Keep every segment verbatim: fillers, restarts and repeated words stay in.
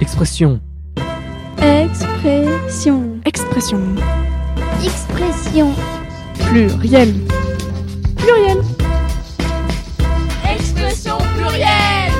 Expression. Expression. Expression. Expression. Pluriel. Pluriel. Expression plurielle.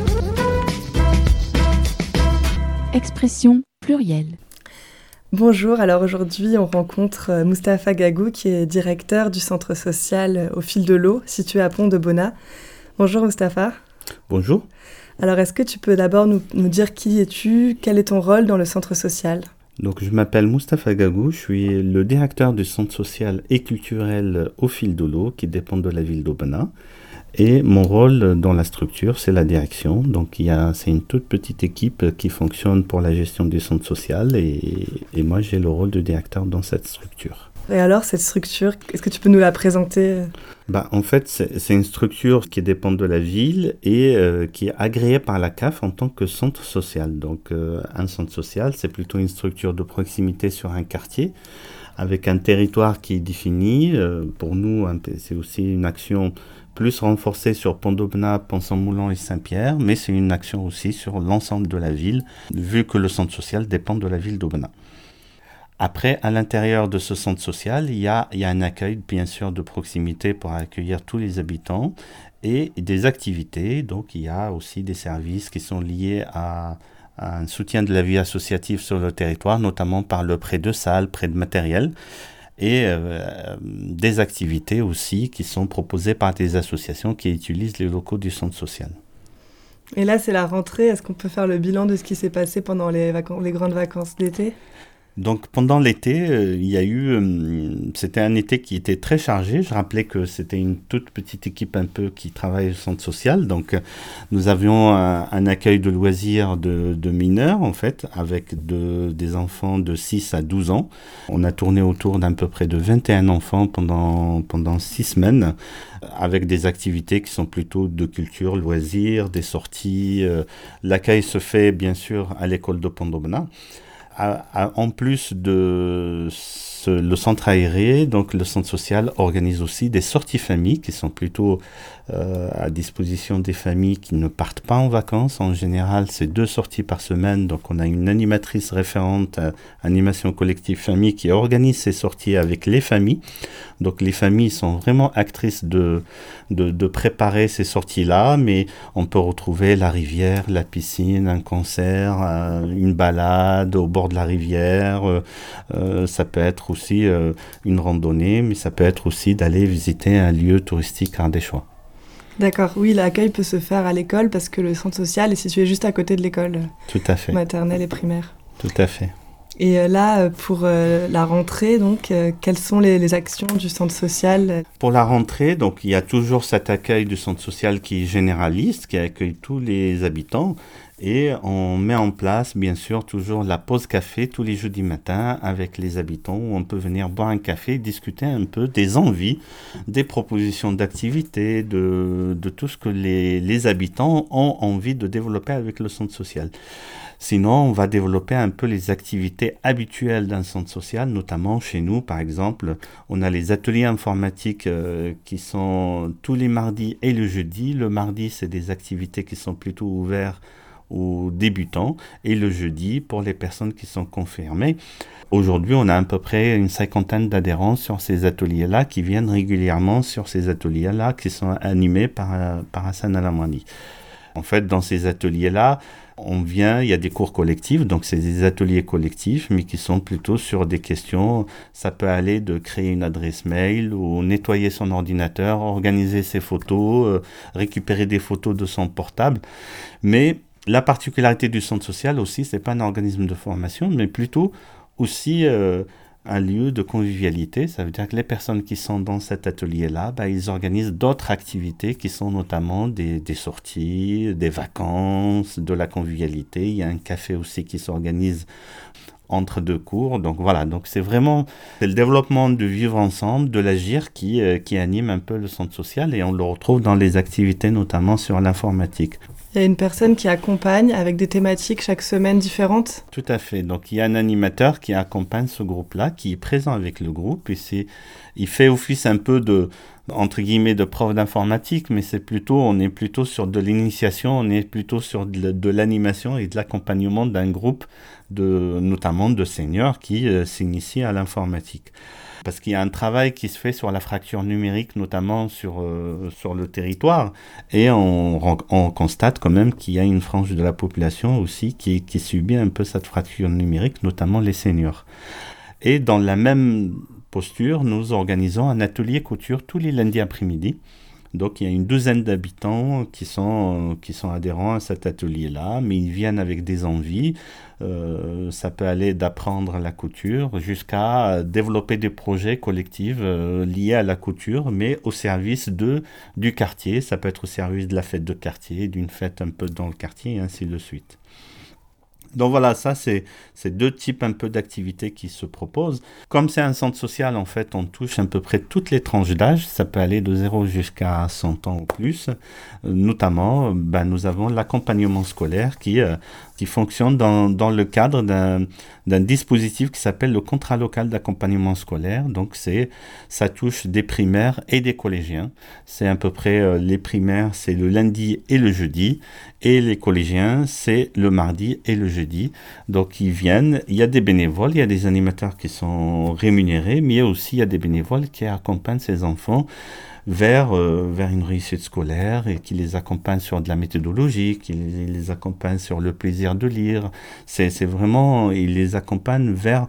Expression plurielle. Bonjour, alors aujourd'hui on rencontre Moustapha Gagou qui est directeur du centre social Au Fil de l'Eau situé à Pont-de-Beaunat. Bonjour Moustapha. Bonjour. Alors est-ce que tu peux d'abord nous, nous dire qui es-tu, quel est ton rôle dans le centre social ? Donc je m'appelle Moustapha Gagou, je suis le directeur du centre social et culturel Au Fil de l'Eau qui dépend de la ville d'Aubenas. Et mon rôle dans la structure, c'est la direction. Donc, il y a, c'est une toute petite équipe qui fonctionne pour la gestion du centre social et, et moi, j'ai le rôle de directeur dans cette structure. Et alors, cette structure, est-ce que tu peux nous la présenter ? Bah, en fait, c'est, c'est une structure qui dépend de la ville et euh, qui est agréée par la C A F en tant que centre social. Donc, euh, un centre social, c'est plutôt une structure de proximité sur un quartier avec un territoire qui est défini. Euh, pour nous, c'est aussi une action plus renforcée sur Pont-d'Aubenas, Pont-Saint-Moulin et Saint-Pierre, mais c'est une action aussi sur l'ensemble de la ville, vu que le centre social dépend de la ville d'Aubenas. Après, à l'intérieur de ce centre social, il y a, il y a un accueil, bien sûr, de proximité pour accueillir tous les habitants et des activités. Donc, il y a aussi des services qui sont liés à, à un soutien de la vie associative sur le territoire, notamment par le prêt de salles, prêt de matériel. Et euh, des activités aussi qui sont proposées par des associations qui utilisent les locaux du centre social. Et là, c'est la rentrée. Est-ce qu'on peut faire le bilan de ce qui s'est passé pendant les, vacances, les grandes vacances d'été ? Donc pendant l'été, euh, il y a eu, euh, c'était un été qui était très chargé. Je rappelais que c'était une toute petite équipe un peu qui travaille au centre social. Donc euh, nous avions un, un accueil de loisirs de, de mineurs en fait, avec de, des enfants de six à douze ans. On a tourné autour d'à peu près de vingt et un enfants pendant, pendant six semaines, avec des activités qui sont plutôt de culture, loisirs, des sorties. Euh, l'accueil se fait bien sûr à l'école de Pont-d'Aubenas. En plus de ce, le centre aéré, donc le centre social organise aussi des sorties familles qui sont plutôt euh, à disposition des familles qui ne partent pas en vacances. En général, c'est deux sorties par semaine. Donc, on a une animatrice référente à animation collective famille qui organise ces sorties avec les familles. Donc, les familles sont vraiment actrices de, de, de préparer ces sorties-là, mais on peut retrouver la rivière, la piscine, un concert, euh, une balade au bord de la rivière. Euh, euh, ça peut être aussi euh, une randonnée, mais ça peut être aussi d'aller visiter un lieu touristique ardéchois. D'accord, oui, l'accueil peut se faire à l'école parce que le centre social est situé juste à côté de l'école. Tout à fait. Maternelle et primaire. Tout à fait. Et là, pour euh, la rentrée, donc, euh, quelles sont les, les actions du centre social ? Pour la rentrée, donc, il y a toujours cet accueil du centre social qui est généraliste, qui accueille tous les habitants. Et on met en place, bien sûr, toujours la pause café tous les jeudis matins avec les habitants où on peut venir boire un café, discuter un peu des envies, des propositions d'activités, de, de tout ce que les, les habitants ont envie de développer avec le centre social. Sinon, on va développer un peu les activités habituelles d'un centre social, notamment chez nous, par exemple, on a les ateliers informatiques euh, qui sont tous les mardis et le jeudi. Le mardi, c'est des activités qui sont plutôt ouvertes aux débutants et le jeudi pour les personnes qui sont confirmées. Aujourd'hui, on a à peu près une cinquantaine d'adhérents sur ces ateliers-là qui viennent régulièrement sur ces ateliers-là qui sont animés par, par Hassan Alamani. En fait, dans ces ateliers-là, on vient, il y a des cours collectifs, donc c'est des ateliers collectifs, mais qui sont plutôt sur des questions. Ça peut aller de créer une adresse mail ou nettoyer son ordinateur, organiser ses photos, euh, récupérer des photos de son portable. Mais la particularité du centre social aussi, ce n'est pas un organisme de formation, mais plutôt aussi euh, un lieu de convivialité. Ça veut dire que les personnes qui sont dans cet atelier-là, bah, ils organisent d'autres activités qui sont notamment des, des sorties, des vacances, de la convivialité. Il y a un café aussi qui s'organise entre deux cours. Donc voilà, donc c'est vraiment c'est le développement du vivre ensemble, de l'agir qui, euh, qui anime un peu le centre social et on le retrouve dans les activités notamment sur l'informatique. Il y a une personne qui accompagne avec des thématiques chaque semaine différentes ? Tout à fait. Donc, il y a un animateur qui accompagne ce groupe-là, qui est présent avec le groupe. Et c'est, il fait office un peu de, entre guillemets de prof d'informatique, mais c'est plutôt, on est plutôt sur de l'initiation, on est plutôt sur de, de l'animation et de l'accompagnement d'un groupe, de, notamment de seniors qui euh, s'initient à l'informatique. Parce qu'il y a un travail qui se fait sur la fracture numérique, notamment sur, euh, sur le territoire, et on, on constate quand même qu'il y a une frange de la population aussi qui, qui subit un peu cette fracture numérique, notamment les seniors. Et dans la même posture, nous organisons un atelier couture tous les lundis après-midi. Donc il y a une douzaine d'habitants qui sont, qui sont adhérents à cet atelier-là, mais ils viennent avec des envies. Euh, ça peut aller d'apprendre la couture jusqu'à développer des projets collectifs euh, liés à la couture, mais au service de, du quartier. Ça peut être au service de la fête de quartier, d'une fête un peu dans le quartier, et ainsi de suite. Donc voilà, ça c'est, c'est deux types un peu d'activités qui se proposent. Comme c'est un centre social, en fait, on touche à peu près toutes les tranches d'âge. Ça peut aller de zéro jusqu'à cent ans ou plus. Euh, notamment, ben, nous avons l'accompagnement scolaire qui, euh, qui fonctionne dans, dans le cadre d'un, d'un dispositif qui s'appelle le contrat local d'accompagnement scolaire. Donc c'est, ça touche des primaires et des collégiens. C'est à peu près euh, les primaires, c'est le lundi et le jeudi. Et les collégiens, c'est le mardi et le jeudi. Donc, ils viennent, il y a des bénévoles, il y a des animateurs qui sont rémunérés, mais il y a aussi il y a des bénévoles qui accompagnent ces enfants vers, euh, vers une réussite scolaire et qui les accompagnent sur de la méthodologie, qui les, les accompagnent sur le plaisir de lire. C'est, c'est vraiment, ils les accompagnent vers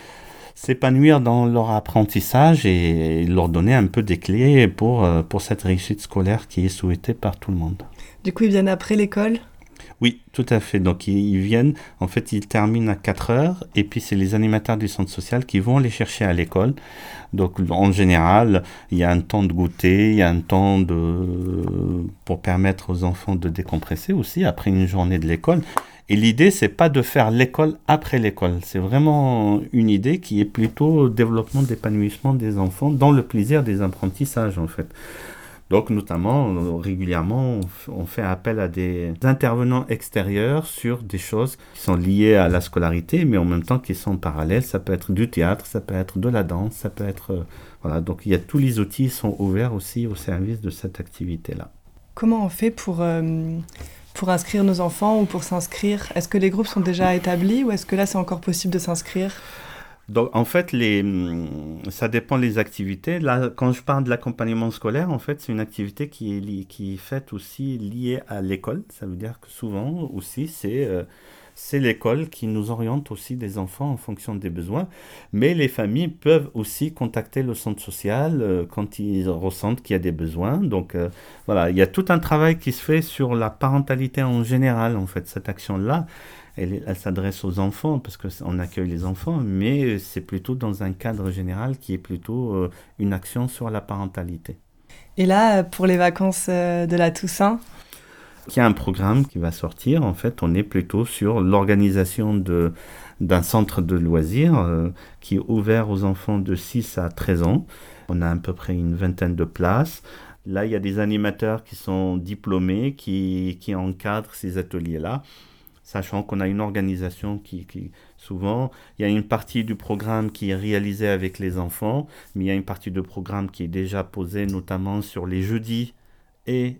s'épanouir dans leur apprentissage et leur donner un peu des clés pour, pour cette réussite scolaire qui est souhaitée par tout le monde. Du coup, ils viennent après l'école ? Oui, tout à fait. Donc, ils, ils viennent, en fait, ils terminent à quatre heures et puis c'est les animateurs du centre social qui vont les chercher à l'école. Donc, en général, il y a un temps de goûter, il y a un temps de, pour permettre aux enfants de décompresser aussi après une journée de l'école. Et l'idée, c'est pas de faire l'école après l'école. C'est vraiment une idée qui est plutôt développement d'épanouissement des enfants dans le plaisir des apprentissages, en fait. Donc, notamment, régulièrement, on fait appel à des intervenants extérieurs sur des choses qui sont liées à la scolarité, mais en même temps qui sont parallèles. Ça peut être du théâtre, ça peut être de la danse, ça peut être... Euh, voilà, donc il y a tous les outils qui sont ouverts aussi au service de cette activité-là. Comment on fait pour, euh, pour inscrire nos enfants ou pour s'inscrire ? Est-ce que les groupes sont déjà établis ou est-ce que là, c'est encore possible de s'inscrire ? Donc, en fait, les, ça dépend des activités. Là, quand je parle de l'accompagnement scolaire, en fait, c'est une activité qui est, li- qui est faite aussi liée à l'école. Ça veut dire que souvent aussi, c'est, euh, c'est l'école qui nous oriente aussi des enfants en fonction des besoins. Mais les familles peuvent aussi contacter le centre social euh, quand ils ressentent qu'il y a des besoins. Donc, euh, voilà, il y a tout un travail qui se fait sur la parentalité en général, en fait, cette action-là. Elle, elle s'adresse aux enfants parce qu'on accueille les enfants, mais c'est plutôt dans un cadre général qui est plutôt euh, une action sur la parentalité. Et là, pour les vacances euh, de la Toussaint ? Il y a un programme qui va sortir. En fait, on est plutôt sur l'organisation de, d'un centre de loisirs euh, qui est ouvert aux enfants de six à treize ans. On a à peu près une vingtaine de places. Là, il y a des animateurs qui sont diplômés, qui, qui encadrent ces ateliers-là. Sachant qu'on a une organisation qui, qui, souvent, il y a une partie du programme qui est réalisée avec les enfants, mais il y a une partie du programme qui est déjà posée, notamment sur les jeudis et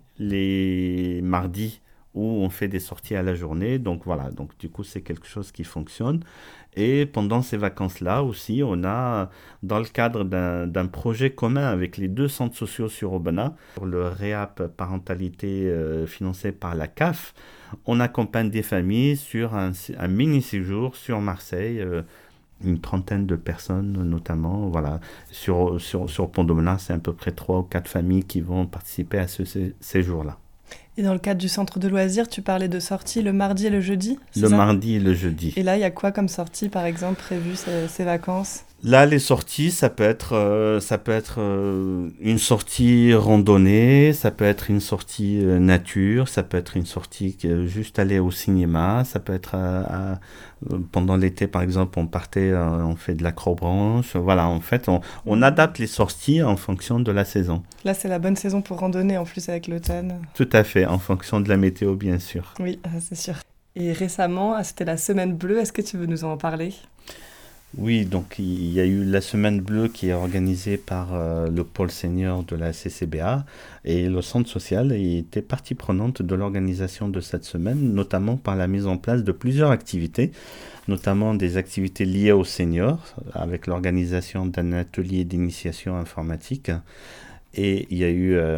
les mardis, où on fait des sorties à la journée. Donc voilà, donc du coup, c'est quelque chose qui fonctionne. Et pendant ces vacances-là aussi, on a, dans le cadre d'un, d'un projet commun avec les deux centres sociaux sur Aubenas, pour le réap parentalité euh, financé par la C A F, on accompagne des familles sur un, un mini-séjour sur Marseille, euh, une trentaine de personnes notamment. Voilà. Sur, sur, sur Pont d'Aubenas, c'est à peu près trois ou quatre familles qui vont participer à ce sé- séjour-là. Et dans le cadre du centre de loisirs, tu parlais de sorties le mardi et le jeudi ? Le ça mardi et le jeudi. Et là, il y a quoi comme sortie, par exemple, prévue ces, ces vacances ? Là, les sorties, ça peut être, euh, ça peut être euh, une sortie randonnée, ça peut être une sortie euh, nature, ça peut être une sortie euh, juste aller au cinéma, ça peut être à, à, pendant l'été, par exemple, on partait, euh, on fait de l'acrobranche. Voilà, en fait, on, on adapte les sorties en fonction de la saison. Là, c'est la bonne saison pour randonner, en plus, avec l'automne. Tout à fait, en fonction de la météo, bien sûr. Oui, c'est sûr. Et récemment, c'était la Semaine Bleue. Est-ce que tu veux nous en parler ? Oui, donc il y a eu la Semaine Bleue qui est organisée par euh, le pôle senior de la C C B A et le centre social était partie prenante de l'organisation de cette semaine, notamment par la mise en place de plusieurs activités, notamment des activités liées aux seniors, avec l'organisation d'un atelier d'initiation informatique. Et il y a eu euh,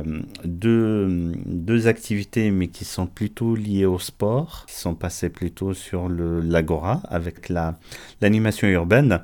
deux, deux activités, mais qui sont plutôt liées au sport, qui sont passées plutôt sur le, l'Agora, avec la, l'animation urbaine.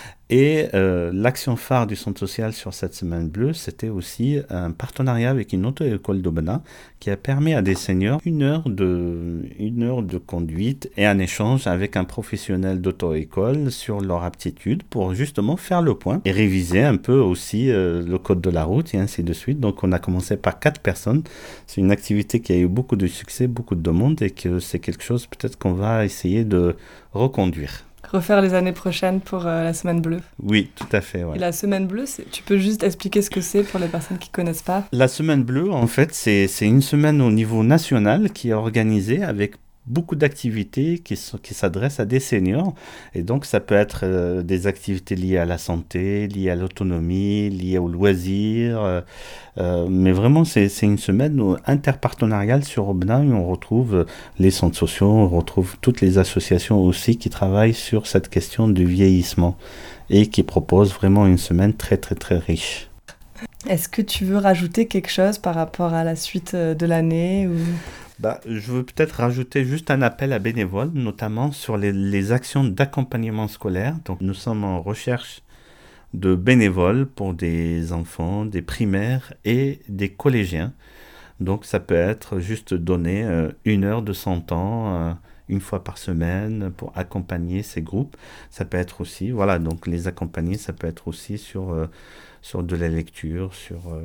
Et euh, l'action phare du Centre social sur cette Semaine Bleue, c'était aussi un partenariat avec une auto-école de Bonnat qui a permis à des seniors une heure de, une heure de conduite et un échange avec un professionnel d'auto-école sur leur aptitude pour justement faire le point et réviser un peu aussi euh, le code de la route et ainsi de suite. Donc on a commencé par quatre personnes. C'est une activité qui a eu beaucoup de succès, beaucoup de demandes et que c'est quelque chose peut-être qu'on va essayer de reconduire. Refaire les années prochaines pour euh, la Semaine Bleue. Oui, tout à fait. Ouais. Et la Semaine Bleue, c'est... tu peux juste expliquer ce que c'est pour les personnes qui ne connaissent pas ? La Semaine Bleue, en fait, c'est, c'est une semaine au niveau national qui est organisée avec beaucoup d'activités qui, sont, qui s'adressent à des seniors. Et donc, ça peut être euh, des activités liées à la santé, liées à l'autonomie, liées au loisir. Euh, euh, mais vraiment, c'est, c'est une semaine interpartenariale sur Aubenas où on retrouve les centres sociaux, on retrouve toutes les associations aussi qui travaillent sur cette question du vieillissement et qui proposent vraiment une semaine très, très, très riche. Est-ce que tu veux rajouter quelque chose par rapport à la suite de l'année ou... Bah, je veux peut-être rajouter juste un appel à bénévoles, notamment sur les, les actions d'accompagnement scolaire. Donc, nous sommes en recherche de bénévoles pour des enfants, des primaires et des collégiens. Donc, ça peut être juste donner euh, une heure de son temps, euh, une fois par semaine, pour accompagner ces groupes. Ça peut être aussi, voilà, donc les accompagner, ça peut être aussi sur... Euh, sur de la lecture, sur, euh,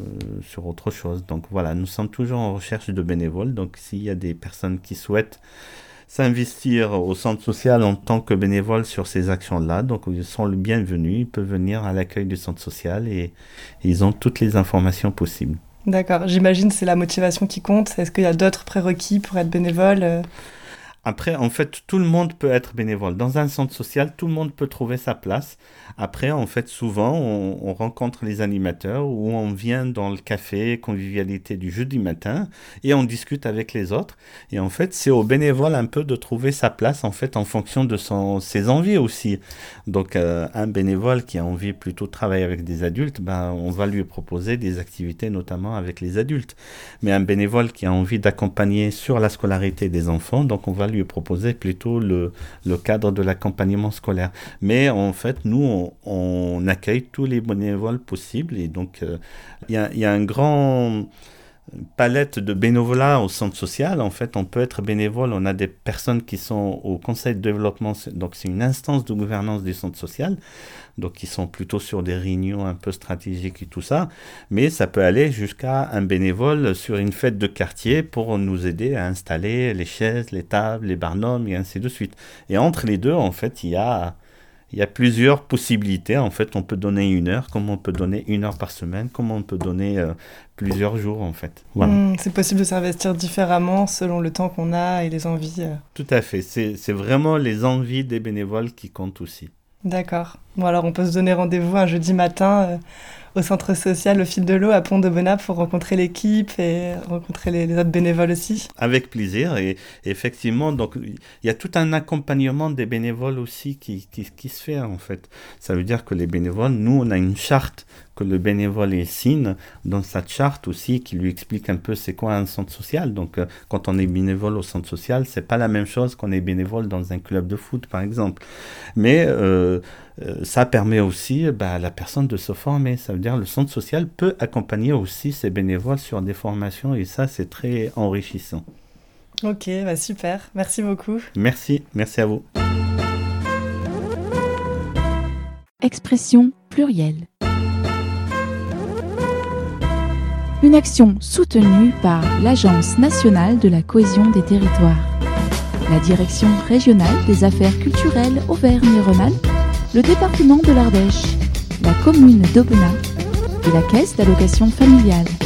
sur autre chose. Donc voilà, nous sommes toujours en recherche de bénévoles. Donc s'il y a des personnes qui souhaitent s'investir au centre social en tant que bénévoles sur ces actions-là, donc ils sont le bienvenu, ils peuvent venir à l'accueil du centre social et, et ils ont toutes les informations possibles. D'accord, j'imagine que c'est la motivation qui compte. Est-ce qu'il y a d'autres prérequis pour être bénévole ? Après, en fait, tout le monde peut être bénévole. Dans un centre social, tout le monde peut trouver sa place. Après, en fait, souvent, on, on rencontre les animateurs ou on vient dans le café convivialité du jeudi matin et on discute avec les autres. Et en fait, c'est au bénévole un peu de trouver sa place, en fait, en fonction de son, ses envies aussi. Donc, euh, un bénévole qui a envie plutôt de travailler avec des adultes, ben, on va lui proposer des activités, notamment avec les adultes. Mais un bénévole qui a envie d'accompagner sur la scolarité des enfants, donc on va lui proposer plutôt le, le cadre de l'accompagnement scolaire. Mais en fait, nous, on, on accueille tous les bénévoles possibles et donc il euh, y, y a un grand palette de bénévolat au centre social. En fait, on peut être bénévole, on a des personnes qui sont au conseil de développement, donc c'est une instance de gouvernance du centre social, donc qui sont plutôt sur des réunions un peu stratégiques et tout ça, mais ça peut aller jusqu'à un bénévole sur une fête de quartier pour nous aider à installer les chaises, les tables, les barnums et ainsi de suite. Et entre les deux, en fait, il y a Il y a plusieurs possibilités. En fait, on peut donner une heure, comme on peut donner une heure par semaine, comme on peut donner euh, plusieurs jours, en fait. Voilà. Mmh, c'est possible de s'investir différemment selon le temps qu'on a et les envies. Euh. Tout à fait. C'est, c'est vraiment les envies des bénévoles qui comptent aussi. D'accord. Bon, alors on peut se donner rendez-vous un jeudi matin euh, au centre social au fil de l'eau à Pont-de-Bonnat pour rencontrer l'équipe et rencontrer les, les autres bénévoles aussi. Avec plaisir. Et, et effectivement, donc il y a tout un accompagnement des bénévoles aussi qui, qui, qui se fait en fait. Ça veut dire que les bénévoles, nous on a une charte que le bénévole il signe dans cette charte aussi qui lui explique un peu c'est quoi un centre social. Donc euh, quand on est bénévole au centre social, c'est pas la même chose qu'on est bénévole dans un club de foot par exemple. Mais euh, euh, ça permet aussi bah, à la personne de se former. Ça veut dire le centre social peut accompagner aussi ses bénévoles sur des formations et ça c'est très enrichissant. Ok, bah super. Merci beaucoup. Merci, merci à vous. Expression plurielle. Une action soutenue par l'Agence nationale de la cohésion des territoires, la Direction régionale des affaires culturelles Auvergne-Rhône-Alpes, le département de l'Ardèche, la commune d'Aubenas et la Caisse d'allocation familiale.